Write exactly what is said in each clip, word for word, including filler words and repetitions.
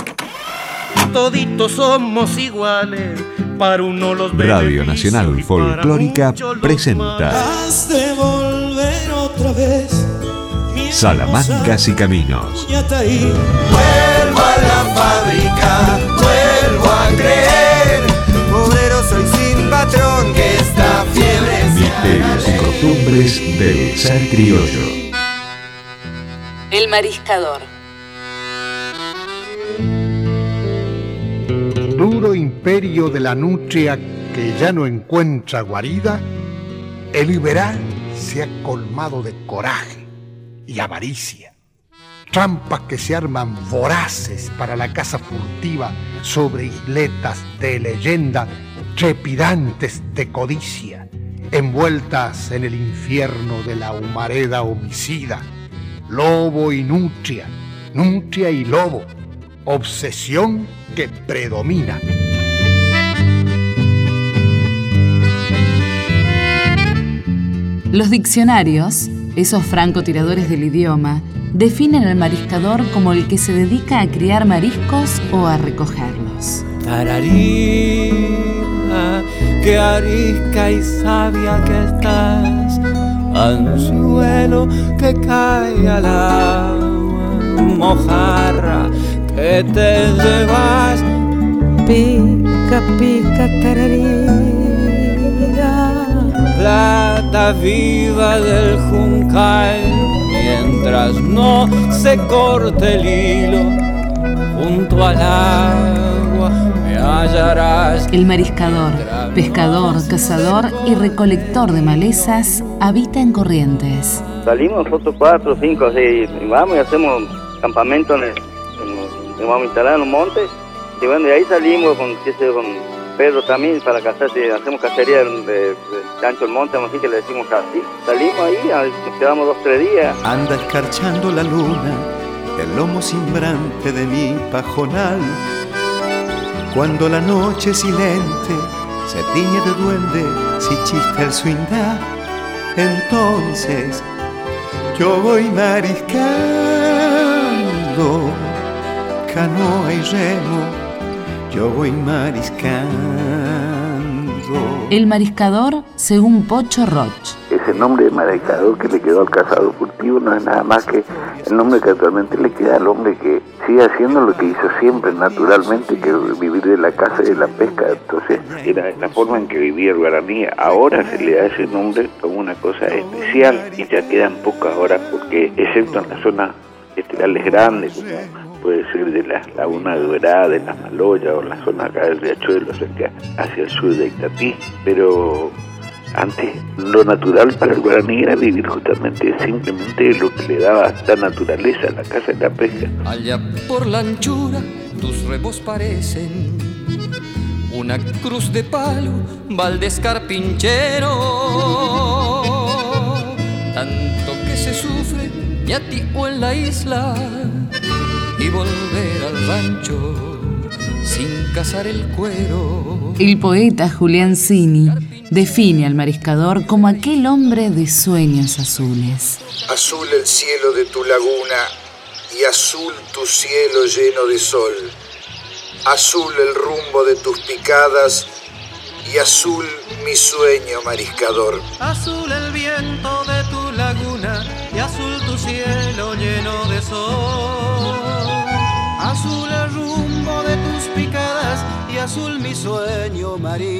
Toditos somos iguales, para uno los Radio Nacional Folclórica presenta Has de volver otra vez, Salamancas y Caminos. Vuelvo a la fábrica, vuelvo a creer. Obrero soy sin patrón, que esta fiebre es Misterios y costumbres del ser criollo. El Mariscador. Duro imperio de la nutria que ya no encuentra guarida, el liberal se ha colmado de coraje y avaricia. Trampas que se arman voraces para la caza furtiva sobre isletas de leyenda trepidantes de codicia, envueltas en el infierno de la humareda homicida. Lobo y nutria, nutria y lobo, obsesión que predomina. Los diccionarios, esos francotiradores del idioma, definen al mariscador como el que se dedica a criar mariscos o a recogerlos. Tararira, que arisca y sabia que estás, anzuelo que cae al agua, mojarra que te llevas, pica, pica, tararira, plata viva del juncal, mientras no se corte el hilo, junto al agua me hallarás. El mariscador, pescador, cazador y recolector de malezas, habita en Corrientes. Salimos nosotros cuatro, cinco, seis, y vamos y hacemos campamento en el, en, vamos a instalar en un monte, y bueno, de ahí salimos con, qué sé, con Pedro también para cazar, hacemos cacería de, de, de Chancho el Monte, así que le decimos así. Salimos ahí, nos quedamos dos, tres días. Anda escarchando la luna, el lomo cimbrante de mi pajonal. Cuando la noche silente se tiñe de duende, si chispa el swing da, entonces yo voy mariscando, canoa y remo, yo voy mariscando. El mariscador, según Pocho Roch. Ese nombre de mariscador que le quedó al cazador furtivo no es nada más que el nombre que actualmente le queda al hombre que sigue haciendo lo que hizo siempre naturalmente, que es vivir de la caza y de la pesca. Entonces era la forma en que vivía el guaraní. Ahora se le da ese nombre como una cosa especial y ya quedan pocas horas porque, excepto en la zona esterales grandes, como puede ser de la Laguna Dorada, de la Maloya o la zona acá del Riachuelo, cerca hacia el sur de Itatí, pero antes lo natural para el guaraní era vivir justamente simplemente lo que le daba esta naturaleza a la caza y la pesca. Allá por la anchura tus rebos parecen una cruz de palo, Valdés Carpinchero, tanto que se sufre y a ti o en la isla, y volver al rancho sin cazar el cuero. El poeta Julián Cini define al mariscador como aquel hombre de sueños azules. Azul el cielo de tu laguna y azul tu cielo lleno de sol. Azul el rumbo de tus picadas y azul mi sueño mariscador. Azul el viento de tu laguna y azul tu cielo lleno de sol. Azul el rumbo de tus picadas y azul mi sueño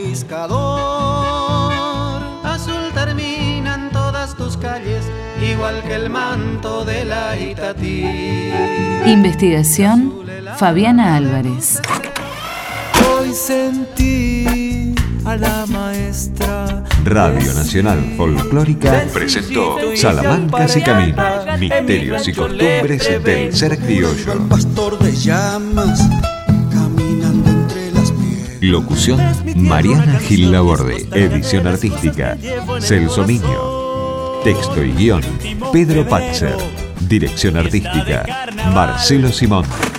mariscador. Azul terminan todas tus calles, igual que el manto de la Itatí. Investigación, Fabiana Álvarez. Hoy sentí a la maestra. Radio Nacional Folclórica presentó Salamancas y Caminos, misterios y costumbres del ser criollo. El pastor de llamas caminando entre las piedras. Locución, Mariana Gil Laborde. Edición artística, Celso Miño. Texto y guión, Pedro Patzer. Dirección artística, Marcelo Simón.